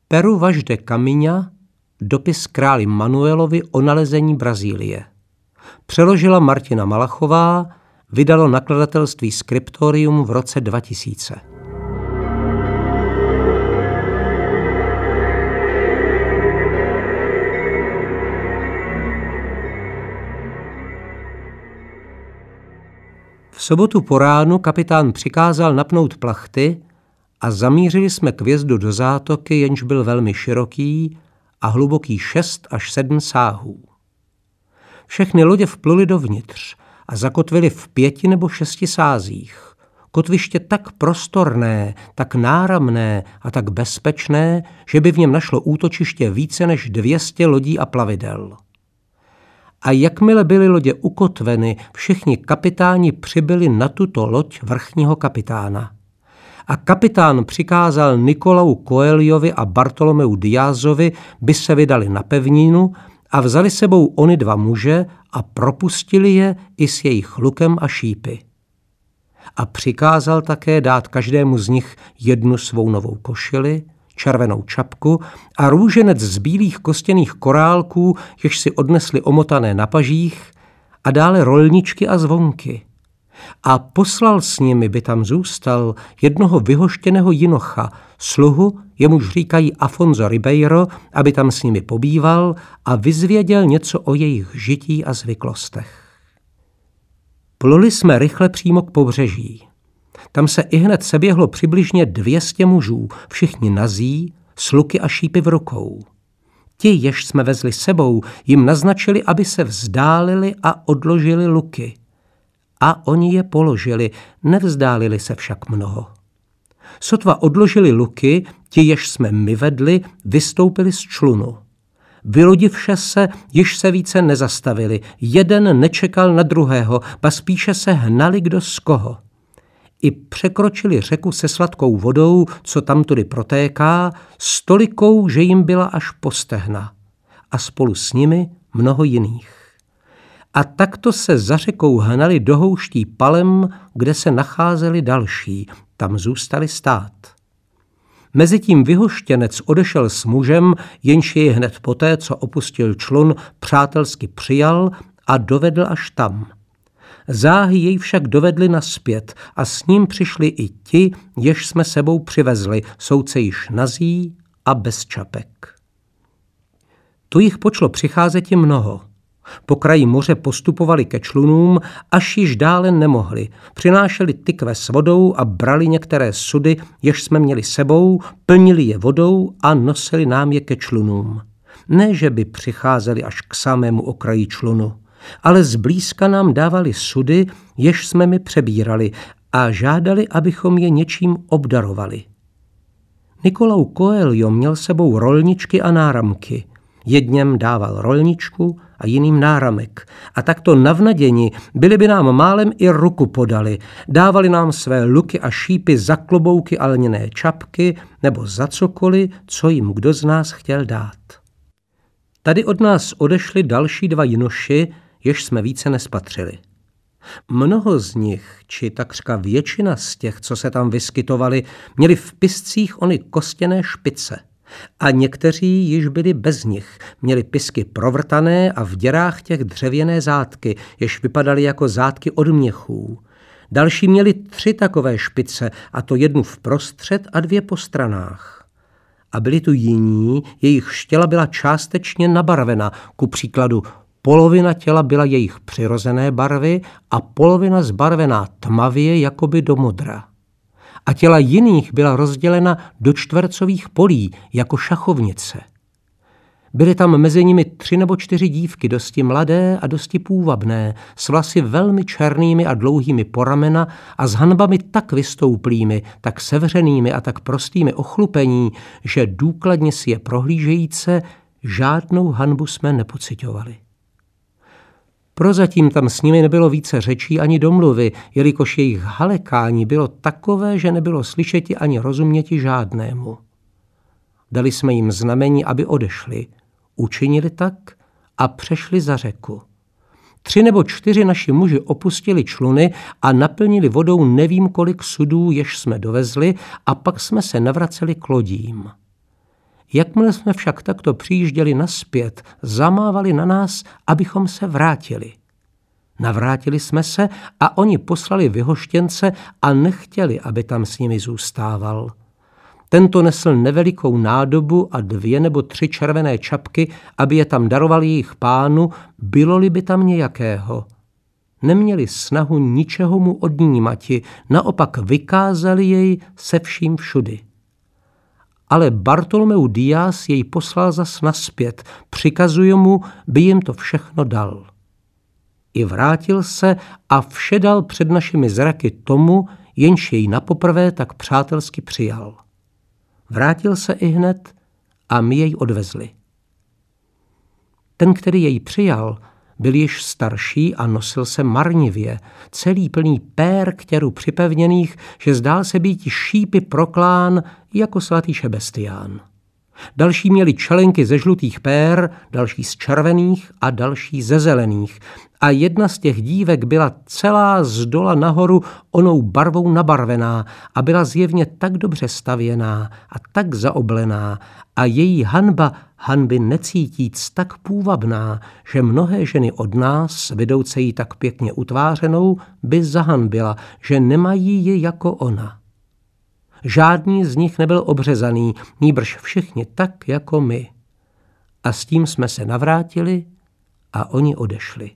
Peru Vaz de Caminha, dopis králi Manuelovi o nalezení Brazílie. Přeložila Martina Malachová, vydalo nakladatelství Scriptorium v roce 2000. V sobotu po ránu kapitán přikázal napnout plachty a zamířili jsme k vjezdu do zátoky, jenž byl velmi široký a hluboký 6 až 7 sáhů. Všechny lodě vpluly dovnitř a zakotvily v 5 nebo 6 sázích. Kotviště tak prostorné, tak náramné a tak bezpečné, že by v něm našlo útočiště více než 200 lodí a plavidel. A jakmile byly lodě ukotveny, všichni kapitáni přibyli na tuto loď vrchního kapitána. A kapitán přikázal Nicolau Coelhovi a Bartolomeu Diazovi, by se vydali na pevninu a vzali sebou ony 2 muže a propustili je i s jejich lukem a šípy. A přikázal také dát každému z nich 1 svou novou košili, červenou čapku a růženec z bílých kostěných korálků, jež si odnesli omotané na pažích, a dále rolničky a zvonky. A poslal s nimi, by tam zůstal, jednoho vyhoštěného jinocha, sluhu, jemuž říkají Afonso Ribeiro, aby tam s nimi pobýval a vyzvěděl něco o jejich žití a zvyklostech. Pluli jsme rychle přímo k pobřeží. Tam se ihned seběhlo přibližně 200 mužů, všichni nazí, s luky a šípy v rukou. Ti, jež jsme vezli sebou, jim naznačili, aby se vzdálili a odložili luky. A oni je položili, nevzdálili se však mnoho. Sotva odložili luky, ti, jež jsme my vedli, vystoupili z člunu. Vylodivše se, již se více nezastavili, jeden nečekal na druhého, ba spíše se hnali kdo z koho. I překročili řeku se sladkou vodou, co tamtudy protéká, s tolikou, že jim byla až po stehna. A spolu s nimi mnoho jiných. A takto se za řekou hnali do houští palem, kde se nacházeli další, tam zůstali stát. Mezitím vyhoštěnec odešel s mužem, jenž jej hned poté, co opustil člun, přátelsky přijal a dovedl až tam. Záhy jej však dovedli nazpět a s ním přišli i ti, jež jsme sebou přivezli, souce již nazí a bez čapek. Tu jich počlo přicházeti mnoho. Po kraji moře postupovali ke člunům, až již dále nemohli. Přinášeli tykve s vodou a brali některé sudy, jež jsme měli sebou, plnili je vodou a nosili nám je ke člunům. Ne, že by přicházeli až k samému okraji člunu, ale zblízka nám dávali sudy, jež jsme mi přebírali a žádali, abychom je něčím obdarovali. Nicolau Coelho měl sebou rolničky a náramky. Jedněm dával rolničku a jiným náramek. A takto navnaděni byli by nám málem i ruku podali. Dávali nám své luky a šípy za klobouky a lněné čapky nebo za cokoliv, co jim kdo z nás chtěl dát. Tady od nás odešli další 2 jinoši, jež jsme více nespatřili. Mnoho z nich, či takřka většina z těch, co se tam vyskytovali, měli v piscích ony kostěné špice. A někteří již byli bez nich, měli pisky provrtané a v děrách těch dřevěné zátky, jež vypadaly jako zátky od měchů. Další měli 3 takové špice, a to 1 vprostřed a 2 po stranách. A byli tu jiní, jejich těla byla částečně nabarvena, ku příkladu polovina těla byla jejich přirozené barvy a polovina zbarvená tmavě jakoby do modra. A těla jiných byla rozdělena do čtvercových polí, jako šachovnice. Byly tam mezi nimi 3 nebo 4 dívky, dosti mladé a dosti půvabné, s vlasy velmi černými a dlouhými po ramena a s hanbami tak vystouplými, tak sevřenými a tak prostými ochlupení, že důkladně si je prohlížejíce, žádnou hanbu jsme nepociťovali. Prozatím tam s nimi nebylo více řečí ani domluvy, jelikož jejich halekání bylo takové, že nebylo slyšeti ani rozuměti žádnému. Dali jsme jim znamení, aby odešli. Učinili tak a přešli za řeku. 3 nebo 4 naši muži opustili čluny a naplnili vodou nevím kolik sudů, jež jsme dovezli, a pak jsme se navraceli k lodím. Jakmile jsme však takto přijížděli nazpět, zamávali na nás, abychom se vrátili. Navrátili jsme se a oni poslali vyhoštěnce a nechtěli, aby tam s nimi zůstával. Tento nesl nevelikou nádobu a 2 nebo 3 červené čapky, aby je tam daroval jejich pánu, bylo-li by tam nějakého. Neměli snahu ničeho mu odnímati, naopak vykázali jej se vším všudy. Ale Bartolomeu Díaz jej poslal zas nazpět, přikazuje mu, by jim to všechno dal. I vrátil se a vše dal před našimi zraky tomu, jenž jej napoprvé tak přátelsky přijal. Vrátil se ihned a my jej odvezli. Ten, který jej přijal, byl již starší a nosil se marnivě, celý plný pér k těru připevněných, že zdál se být šípy proklán jako svatý Šebestián. Další měli čelenky ze žlutých pér, další z červených a další ze zelených. A jedna z těch dívek byla celá zdola nahoru onou barvou nabarvená a byla zjevně tak dobře stavěná a tak zaoblená a její hanba hanby necítíc tak půvabná, že mnohé ženy od nás, vidouce ji tak pěkně utvářenou, by zahanbila, že nemají ji jako ona. Žádný z nich nebyl obřezaný, nýbrž všichni tak jako my. A s tím jsme se navrátili a oni odešli.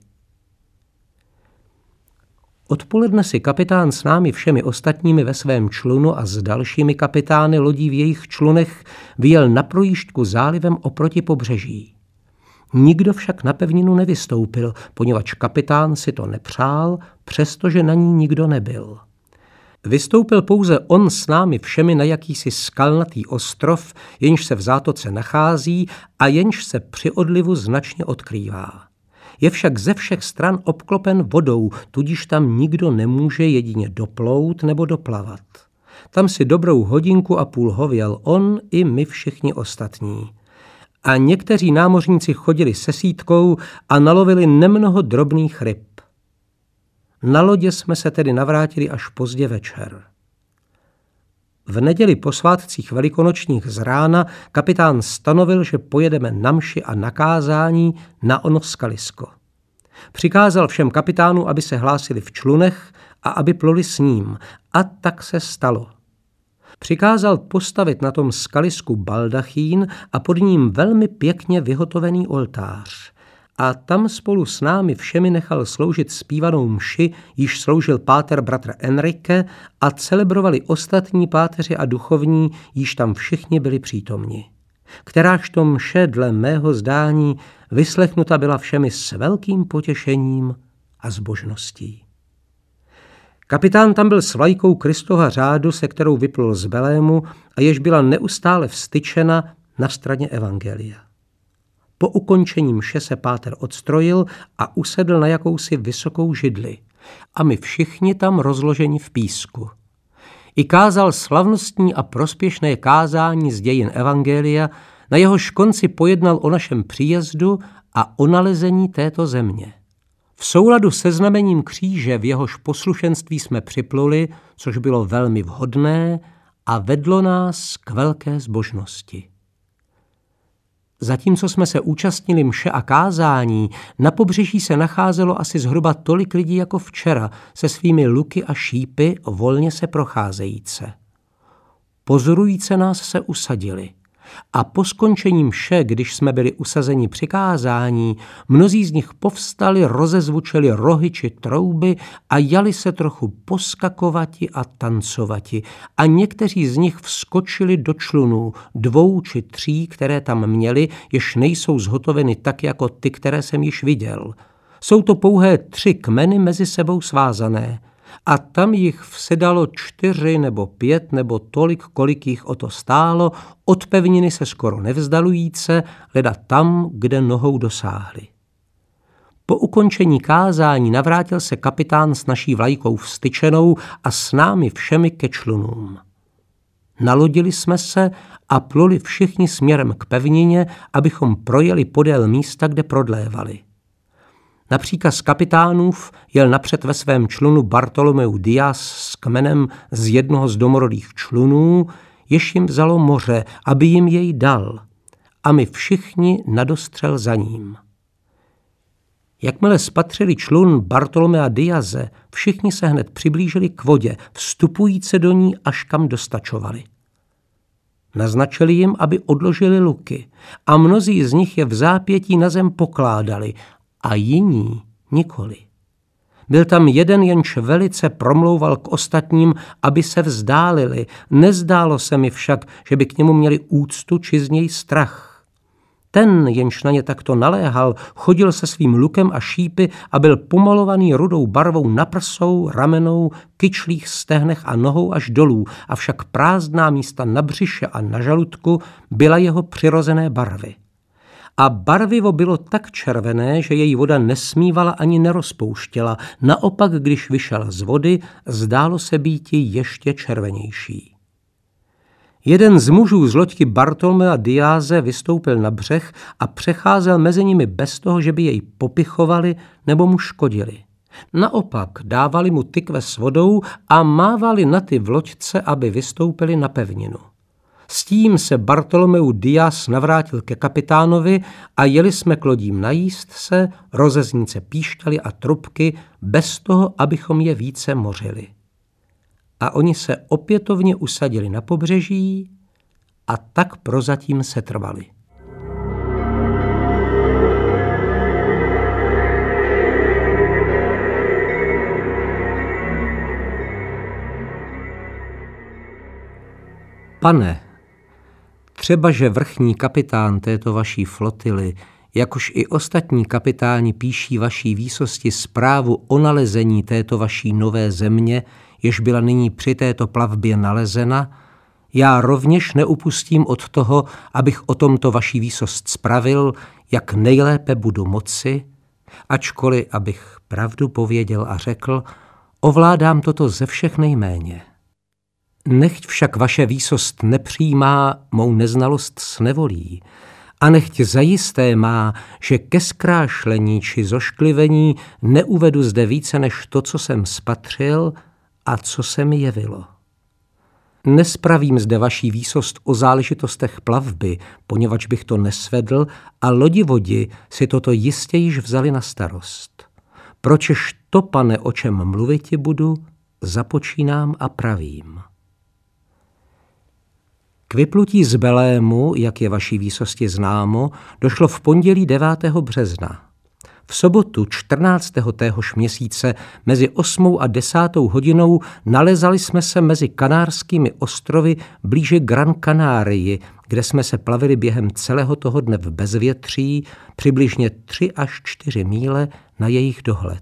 Odpoledne si kapitán s námi všemi ostatními ve svém člunu a s dalšími kapitány lodí v jejich člunech vyjel na projížďku zálivem oproti pobřeží. Nikdo však na pevninu nevystoupil, poněvadž kapitán si to nepřál, přestože na ní nikdo nebyl. Vystoupil pouze on s námi všemi na jakýsi skalnatý ostrov, jenž se v zátoce nachází a jenž se při odlivu značně odkrývá. Je však ze všech stran obklopen vodou, tudíž tam nikdo nemůže jedině doplout nebo doplavat. Tam si dobrou 1,5 hodiny hověl on i my všichni ostatní. A někteří námořníci chodili se sítkou a nalovili nemnoho drobných ryb. Na lodě jsme se tedy navrátili až pozdě večer. V neděli po svátcích velikonočních z rána kapitán stanovil, že pojedeme na mši a na kázání na ono skalisko. Přikázal všem kapitánům, aby se hlásili v člunech a aby pluli s ním. A tak se stalo. Přikázal postavit na tom skalisku baldachín a pod ním velmi pěkně vyhotovený oltář. A tam spolu s námi všemi nechal sloužit zpívanou mši, již sloužil páter bratr Enrique a celebrovali ostatní páteři a duchovní, již tam všichni byli přítomni. Kterážto mše dle mého zdání vyslechnuta byla všemi s velkým potěšením a zbožností. Kapitán tam byl s vlajkou Kristova řádu, se kterou vyplul z Belému a jež byla neustále vztyčena na straně evangelia. Po ukončení mše se páter odstrojil a usedl na jakousi vysokou židli. A my všichni tam rozloženi v písku. I kázal slavnostní a prospěšné kázání z dějin evangelia, na jehož konci pojednal o našem příjezdu a o nalezení této země. V souladu se znamením kříže, v jehož poslušenství jsme připluli, což bylo velmi vhodné a vedlo nás k velké zbožnosti. Zatímco jsme se účastnili mše a kázání, na pobřeží se nacházelo asi zhruba tolik lidí jako včera, se svými luky a šípy volně se procházejíce. Pozorujíce nás se usadili. A po skončení mše, když jsme byli usazeni při kázání, mnozí z nich povstali, rozezvučeli rohy či trouby a jali se trochu poskakovati a tancovati. A někteří z nich vskočili do člunů, 2 či 3, které tam měli, jež nejsou zhotoveny tak jako ty, které jsem již viděl. Jsou to pouhé 3 kmeny mezi sebou svázané. A tam jich vsedalo 4 nebo 5 nebo tolik, kolik jich o to stálo, od pevniny se skoro nevzdalujíce, leda tam, kde nohou dosáhli. Po ukončení kázání navrátil se kapitán s naší vlajkou vztyčenou a s námi všemi ke člunům. Nalodili jsme se a pluli všichni směrem k pevnině, abychom projeli podél místa, kde prodlévali. Na příkaz kapitánův jel napřed ve svém člunu Bartolomeu Díaz s kmenem z jednoho z domorodých člunů, jež jim vzalo moře, aby jim jej dal. a my všichni nadostřel za ním. Jakmile spatřili člun Bartolomea Diaze, všichni se hned přiblížili k vodě, vstupujíce do ní, až kam dostačovali. Naznačili jim, aby odložili luky, a mnozí z nich je v zápětí na zem pokládali, a jiní nikoli. Byl tam jeden, jenž velice promlouval k ostatním, aby se vzdálili. Nezdálo se mi však, že by k němu měli úctu či z něj strach. Ten, jenž na ně takto naléhal, chodil se svým lukem a šípy a byl pomalovaný rudou barvou na prsou, ramenou, kyčlích stehnech a nohou až dolů, avšak prázdná místa na břiše a na žaludku byla jeho přirozené barvy. A barvivo bylo tak červené, že její voda nesmívala ani nerozpouštěla. Naopak, když vyšel z vody, zdálo se býti ještě červenější. Jeden z mužů z loďky Bartolomea Diaze vystoupil na břeh a přecházel mezi nimi bez toho, že by jej popichovali nebo mu škodili. Naopak dávali mu tykve s vodou a mávali na ty v loďce, aby vystoupili na pevninu. S tím se Bartolomeu Diaz navrátil ke kapitánovi a jeli jsme k lodím najíst se, rozeznice píšťaly a trubky, bez toho, abychom je více mořili. A oni se opětovně usadili na pobřeží a tak prozatím setrvali. Pane, třeba že vrchní kapitán této vaší flotily, jakož i ostatní kapitáni píší vaší výsosti zprávu o nalezení této vaší nové země, jež byla nyní při této plavbě nalezena, já rovněž neupustím od toho, abych o tomto vaší výsost spravil, jak nejlépe budu moci, ačkoliv, abych pravdu pověděl a řekl, ovládám toto ze všech nejméně. Nechť však vaše výsost nepřijímá mou neznalost s nevolí a nechť zajisté má, že ke zkrášlení či zošklivení neuvedu zde více než to, co jsem spatřil a co se mi jevilo. Nespravím zde vaší výsost o záležitostech plavby, poněvadž bych to nesvedl a lodivodi si toto jistě již vzali na starost. Pročež to, pane, o čem mluviti budu, započínám a pravím. K vyplutí z Belému, jak je vaší výsosti známo, došlo v pondělí 9. března. V sobotu 14. téhož měsíce mezi 8. a 10. hodinou nalezali jsme se mezi Kanárskými ostrovy blíže Gran Canarii, kde jsme se plavili během celého toho dne v bezvětří, přibližně 3 až 4 míle na jejich dohled.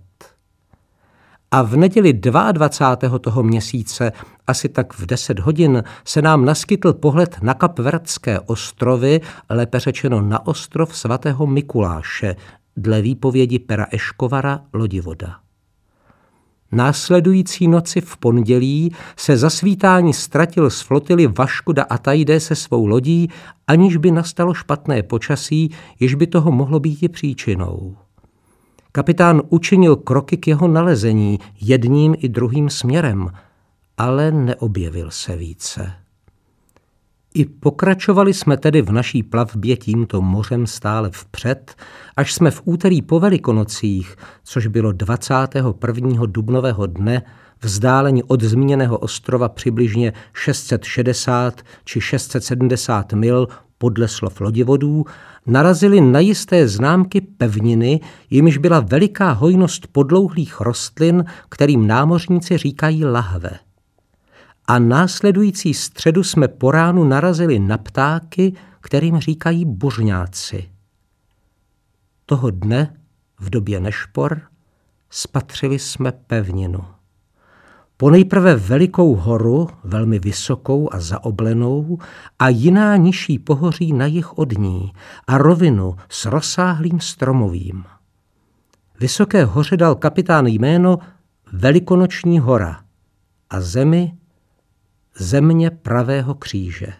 A v neděli 22. toho měsíce, asi tak v 10 hodin, se nám naskytl pohled na Kapverdské ostrovy, lépe řečeno na ostrov svatého Mikuláše, dle výpovědi Pera Eškovara, lodivoda. Následující noci v pondělí se za svítání ztratil z flotily Vasco da Ataide se svou lodí, aniž by nastalo špatné počasí, jež by toho mohlo být i příčinou. Kapitán učinil kroky k jeho nalezení jedním i druhým směrem, ale neobjevil se více. I pokračovali jsme tedy v naší plavbě tímto mořem stále vpřed, až jsme v úterý po Velikonocích, což bylo 21. dubnového dne, vzdáleni od zmíněného ostrova přibližně 660 či 670 mil podle slov lodivodů, narazili na jisté známky pevniny, jimiž byla veliká hojnost podlouhlých rostlin, kterým námořníci říkají lahve. A následující středu jsme po ránu narazili na ptáky, kterým říkají buřňáci. Toho dne, v době nešpor, spatřili jsme pevninu. Ponejprve velikou horu, velmi vysokou a zaoblenou, a jiná nižší pohoří na jih od ní a rovinu s rozsáhlým stromovým. Vysoké hoře dal kapitán jméno Velikonoční hora a zemi země pravého kříže.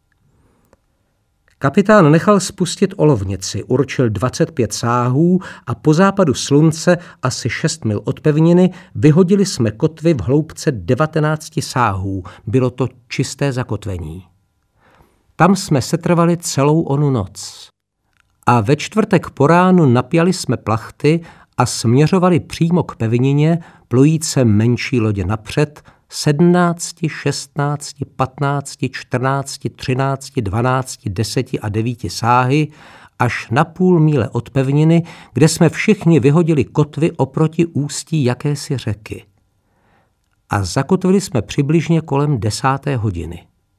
Kapitán nechal spustit olovnici, určil 25 sáhů a po západu slunce asi 6 mil od pevniny vyhodili jsme kotvy v hloubce 19 sáhů. Bylo to čisté zakotvení. Tam jsme setrvali celou onu noc. A ve čtvrtek po ránu napjali jsme plachty a směřovali přímo k pevnině, plujíce menší lodě napřed, 17, 16, 15, 14, 13, 12, 10 a 9 sáhy, až na půl míle od pevniny, kde jsme všichni vyhodili kotvy oproti ústí jakési řeky. A zakotvili jsme přibližně kolem 10. hodiny.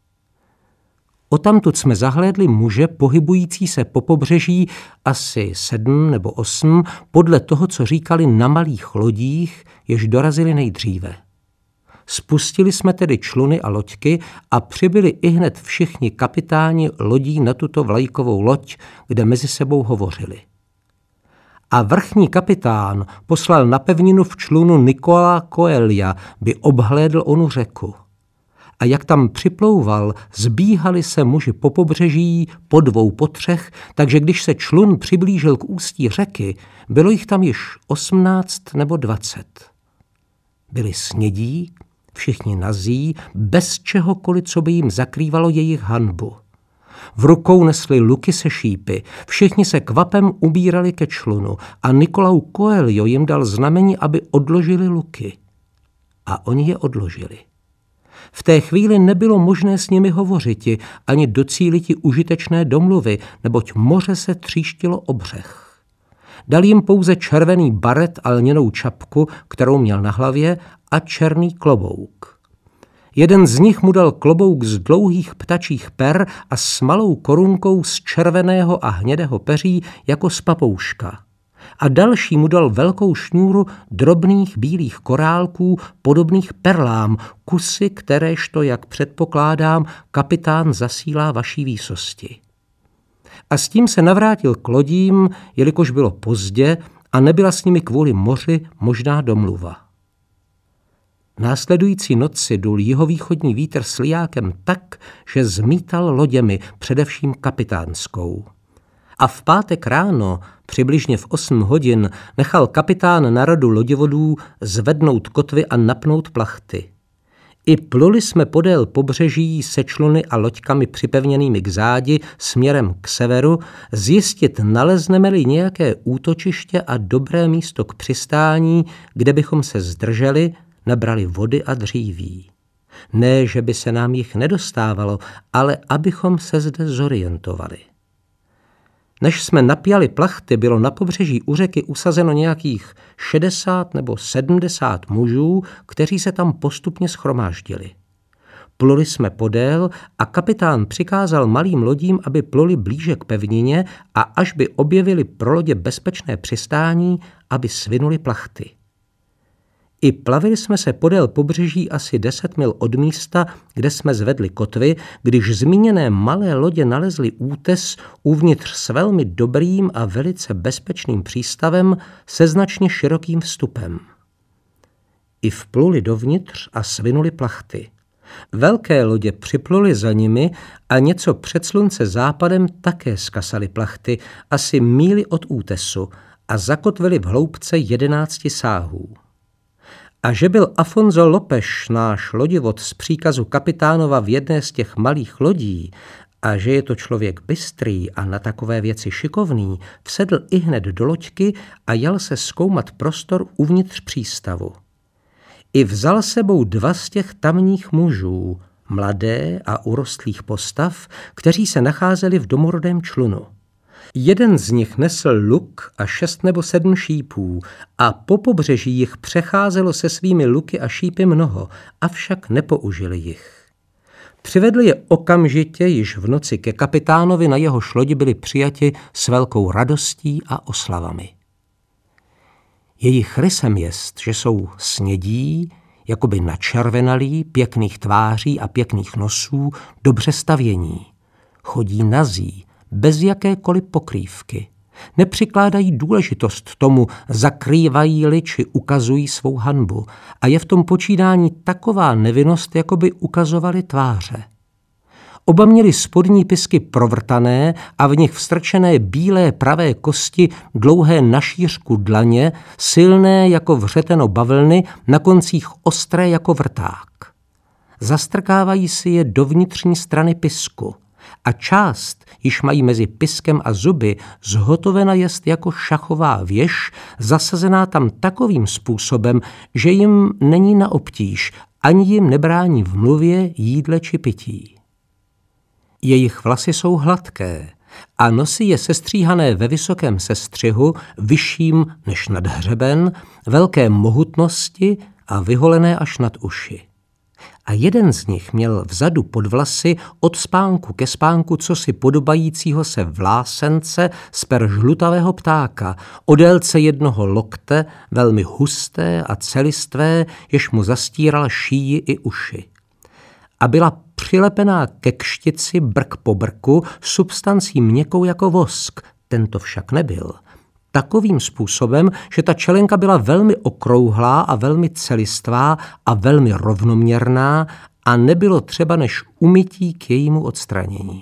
Odtamtud jsme zahlédli muže pohybující se po pobřeží asi 7 nebo 8, podle toho, co říkali, na malých lodích, jež dorazili nejdříve. Spustili jsme tedy čluny a loďky a přibyli ihned všichni kapitáni lodí na tuto vlajkovou loď, kde mezi sebou hovořili. A vrchní kapitán poslal na pevninu v člunu Nicola Coelia, by obhlédl onu řeku. A jak tam připlouval, zbíhali se muži po pobřeží, po 2, po 3, takže když se člun přiblížil k ústí řeky, bylo jich tam již 18 nebo 20. Byli snědí, všichni nazí, bez čehokoliv, co by jim zakrývalo jejich hanbu. V rukou nesli luky se šípy, všichni se kvapem ubírali ke člunu a Nicolau Coelho jim dal znamení, aby odložili luky. A oni je odložili. V té chvíli nebylo možné s nimi hovořiti, ani docíliti užitečné domluvy, neboť moře se tříštilo o břeh. Dal jim pouze červený baret a lněnou čapku, kterou měl na hlavě, a černý klobouk. Jeden z nich mu dal klobouk z dlouhých ptačích per a s malou korunkou z červeného a hnědého peří jako z papouška. A další mu dal velkou šňůru drobných bílých korálků podobných perlám, kusy, kteréžto, jak předpokládám, kapitán zasílá vaší výsosti. A s tím se navrátil k lodím, jelikož bylo pozdě a nebyla s nimi kvůli moři možná domluva. Následující noci dul jihovýchodní vítr s lijákem tak, že zmítal loděmi, především kapitánskou. A v pátek ráno, přibližně v 8 hodin, nechal kapitán na radu loděvodů zvednout kotvy a napnout plachty. I pluli jsme podél pobřeží se čluny a loďkami připevněnými k zádi směrem k severu, zjistit, nalezneme-li nějaké útočiště a dobré místo k přistání, kde bychom se zdrželi, nabrali vody a dříví. Ne, že by se nám jich nedostávalo, ale abychom se zde zorientovali. Než jsme napjali plachty, bylo na pobřeží u řeky usazeno nějakých 60 nebo 70 mužů, kteří se tam postupně shromáždili. Pluli jsme podél a kapitán přikázal malým lodím, aby pluli blíže k pevnině a až by objevili pro lodě bezpečné přistání, aby svinuli plachty. I plavili jsme se podél pobřeží asi 10 mil od místa, kde jsme zvedli kotvy, když zmíněné malé lodě nalezly útes uvnitř s velmi dobrým a velice bezpečným přístavem se značně širokým vstupem. I vpluli dovnitř a svinuli plachty. Velké lodě připluli za nimi a něco před slunce západem také skasali plachty, asi míli od útesu, a zakotvili v hloubce 11 sáhů. A že byl Afonso Lopeš, náš lodivod, z příkazu kapitánova v jedné z těch malých lodí, a že je to člověk bystrý a na takové věci šikovný, vsedl ihned do loďky a jel se zkoumat prostor uvnitř přístavu. I vzal sebou 2 z těch tamních mužů, mladé a urostlých postav, kteří se nacházeli v domorodém člunu. Jeden z nich nesl luk a 6 nebo 7 šípů a po pobřeží jich přecházelo se svými luky a šípy mnoho, avšak nepoužili jich. Přivedli je okamžitě již v noci ke kapitánovi, na jehož lodi byli přijati s velkou radostí a oslavami. Jejich rysem jest, že jsou snědí, jakoby načervenalí, pěkných tváří a pěkných nosů, dobře stavění. Chodí nazí, bez jakékoliv pokrývky. Nepřikládají důležitost tomu, zakrývají-li či ukazují svou hanbu. A je v tom počínání taková nevinnost, jako by ukazovali tváře. Oba měli spodní pisky provrtané a v nich vstrčené bílé pravé kosti, dlouhé na šířku dlaně, silné jako vřeteno bavlny, na koncích ostré jako vrták. Zastrkávají si je do vnitřní strany pisku. a část již mají mezi piskem a zuby zhotovena jest jako šachová věž, zasazená tam takovým způsobem, že jim není na obtíž, ani jim nebrání v mluvě, jídle či pití. Jejich vlasy jsou hladké a nosy je sestříhané ve vysokém sestřihu, vyšším než nad hřeben, velké mohutnosti a vyholené až nad uši. A jeden z nich měl vzadu pod vlasy od spánku ke spánku cosi podobajícího se vlásence z per žlutavého ptáka, o délce jednoho lokte, velmi husté a celistvé, jež mu zastírala šíji i uši. A byla přilepená ke kštici brk po brku substancí měkkou jako vosk, tento však nebyl. Takovým způsobem, že ta čelenka byla velmi okrouhlá a velmi celistvá a velmi rovnoměrná a nebylo třeba než umytí k jejímu odstranění.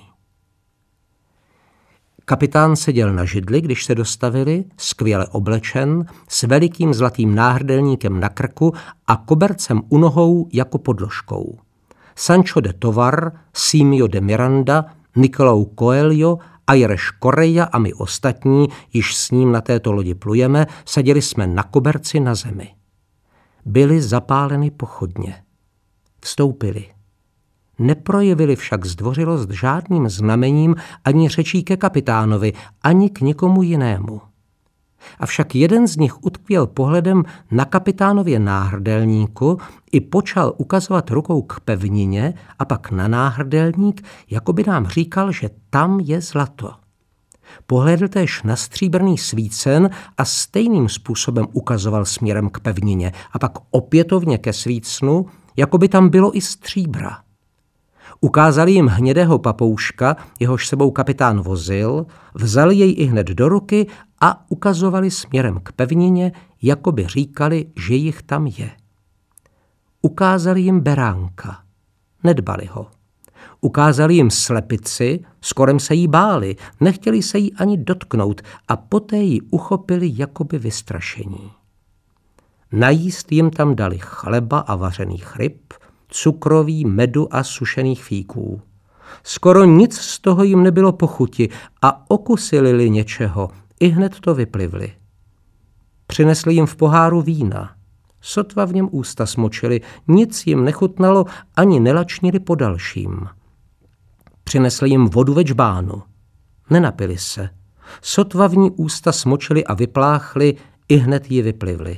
Kapitán seděl na židli, když se dostavili, skvěle oblečen, s velikým zlatým náhrdelníkem na krku a kobercem u nohou jako podložkou. Sancho de Tovar, Simio de Miranda, Nicolau Coelho, Aires Correia a my ostatní, již s ním na této lodi plujeme, seděli jsme na koberci na zemi. Byly zapáleny pochodně. Vstoupili. Neprojevili však zdvořilost žádným znamením ani řečí ke kapitánovi, ani k nikomu jinému. Avšak jeden z nich utkvěl pohledem na kapitánově náhrdelníku i počal ukazovat rukou k pevnině a pak na náhrdelník, jako by nám říkal, že tam je zlato. Pohlédl též na stříbrný svícen a stejným způsobem ukazoval směrem k pevnině a pak opětovně ke svícnu, jako by tam bylo i stříbra. Ukázali jim hnědého papouška, jehož sebou kapitán vozil, vzali jej ihned do ruky a ukazovali směrem k pevnině, jako by říkali, že jich tam je. Ukázali jim beránka. Nedbali ho. Ukázali jim slepici, skorem se jí báli, nechtěli se jí ani dotknout a poté ji uchopili jakoby vystrašení. Najíst jim tam dali chleba a vařených ryb, cukroví, medu a sušených fíků. Skoro nic z toho jim nebylo po chuti a okusili-li něčeho, ihned to vyplivli. Přinesli jim v poháru vína. Sotva v něm ústa smočili, nic jim nechutnalo, ani nelačnili po dalším. Přinesli jim vodu ve džbánu. Nenapili se. Sotva v ní ústa smočili a vypláchli, ihned ji vyplivli.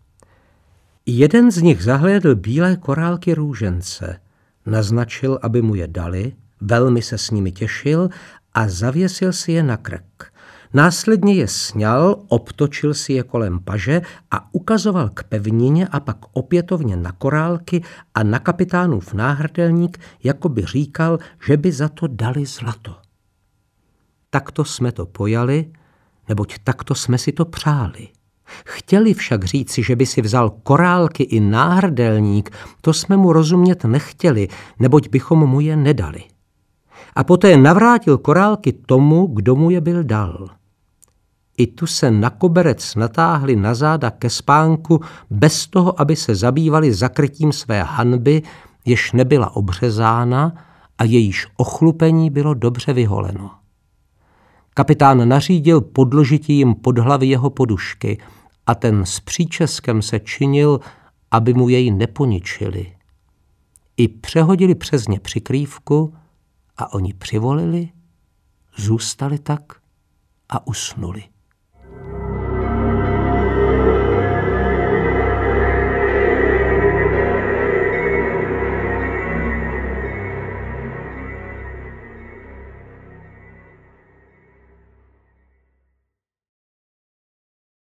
Jeden z nich zahlédl bílé korálky růžence, naznačil, aby mu je dali, velmi se s nimi těšil a zavěsil si je na krk. Následně je sňal, obtočil si je kolem paže a ukazoval k pevnině a pak opětovně na korálky a na kapitánův náhrdelník, jako by říkal, že by za to dali zlato. Takto jsme to pojali, neboť takto jsme si to přáli. Chtěli však říci, že by si vzal korálky i náhrdelník, to jsme mu rozumět nechtěli, neboť bychom mu je nedali. A poté navrátil korálky tomu, kdo mu je byl dal. I tu se na koberec natáhli na záda ke spánku, bez toho, aby se zabývali zakrytím své hanby, jež nebyla obřezána a jejíž ochlupení bylo dobře vyholeno. Kapitán nařídil podložit jim pod hlavy jeho podušky a ten s příčeskem se činil, aby mu jej neponičili. I přehodili přes ně přikrývku a oni přivolili, zůstali tak a usnuli.